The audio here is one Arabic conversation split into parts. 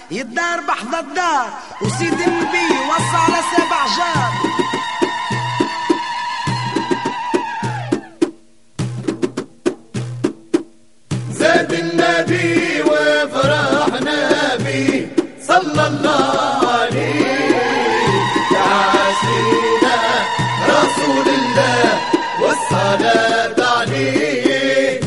يدار بحض الدار وسيد النبي وصى على 7 جار. زاد النبي وفرحنا بيه صلى الله عليه، يا عاشقنا رسول الله والصلاة عليه.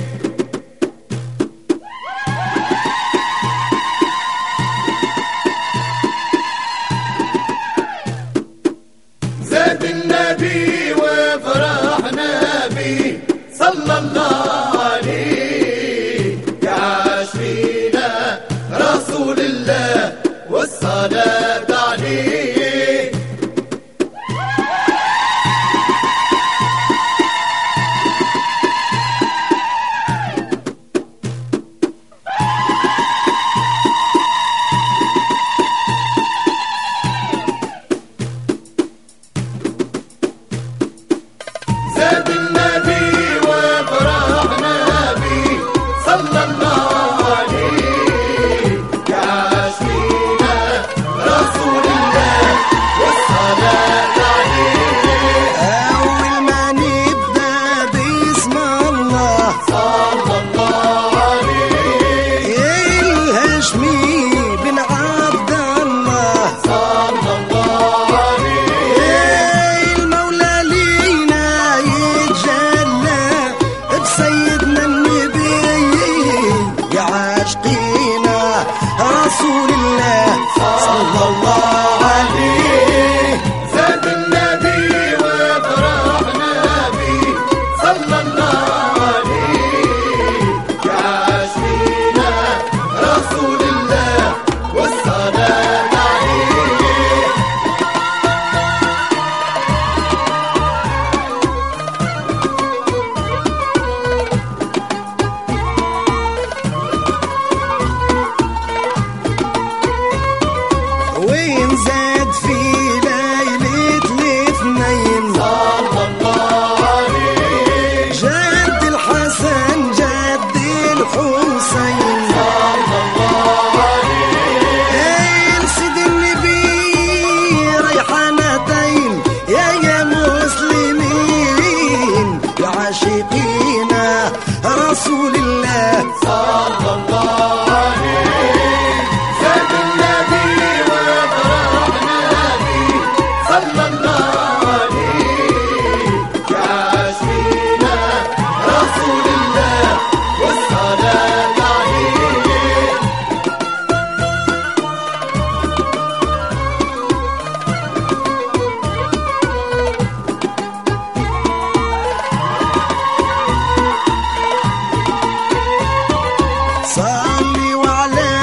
زاد النبي وفرحنا بيه صلى الله عليه، يا عاشقنا رسول الله والصلاة عليه. زاد النبي وفرحنا بيه صلى الله عليه، يا عاشقنا رسول الله والصلاة عليه. أول ما نبدأ باسم الله صلى الله عليه، الهاشمي بن عبد الله صلى الله عليه. المولى لينا يتجلى بسيدنا النبي، يا عاشقينا رسول الله صلى الله عليه. زاد النبي وفرحنا بيه صلى الله عليه، يا عاشقنا رسول الله والصلاة عليه. وين زاد في ليلة الاثنين صلى الله عليه، جد الحسن جد الحسين صلى الله عليه. سيد النبي ريحانتين يا مسلمين، يا عاشقينا رسول الله صلى الله عليه. زاد النبي وفرحنا بيه صلى الله عليه، يا عاشقنا رسول الله والصلاة عليه. صلي وعلى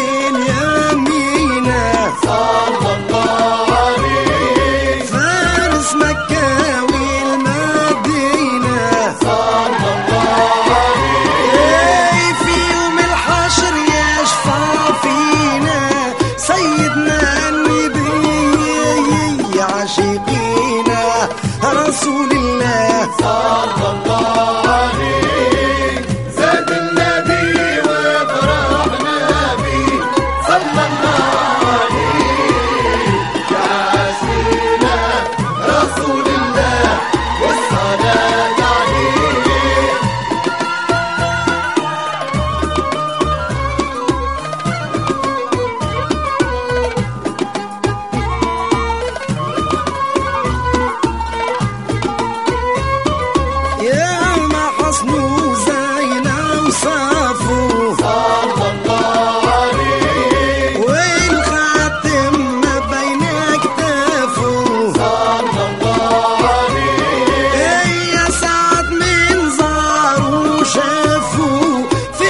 بنيامينا صلى الله عليه، فارس مكة والمدينة، صلى الله عليه. في يوم الحشر يشفع فينا سيدنا النبي، يا عاشقينا رسول الله صلى الله عليه. زاد النبي وفرحنا بيه صلى الله عليه، يا عاشقنا رسول الله والصلاة عليه. يا ما حصنوا زينة وصافوا صلى الله عليه، والخاتم ما بين اكتافه، صلى الله عليه. يا سعد من زاروا شافوا في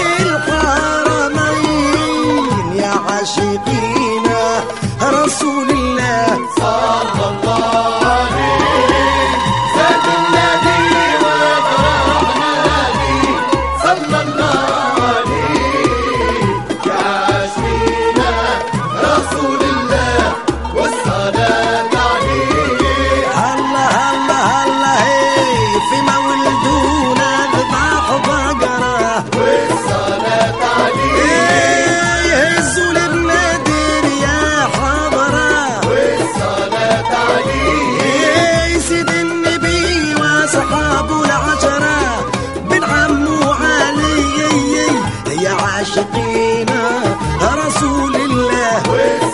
الحرمين، يا عاشقينا رسول الله صلى الله عليه. زاد النبي وفرحنا بيه صلى الله عليه، يا عاشقنا رسول الله والصلاة عليه. الله الله الله في مولدونا ذبح بقرة والصلاة عليه. يهزوا البنادق الله.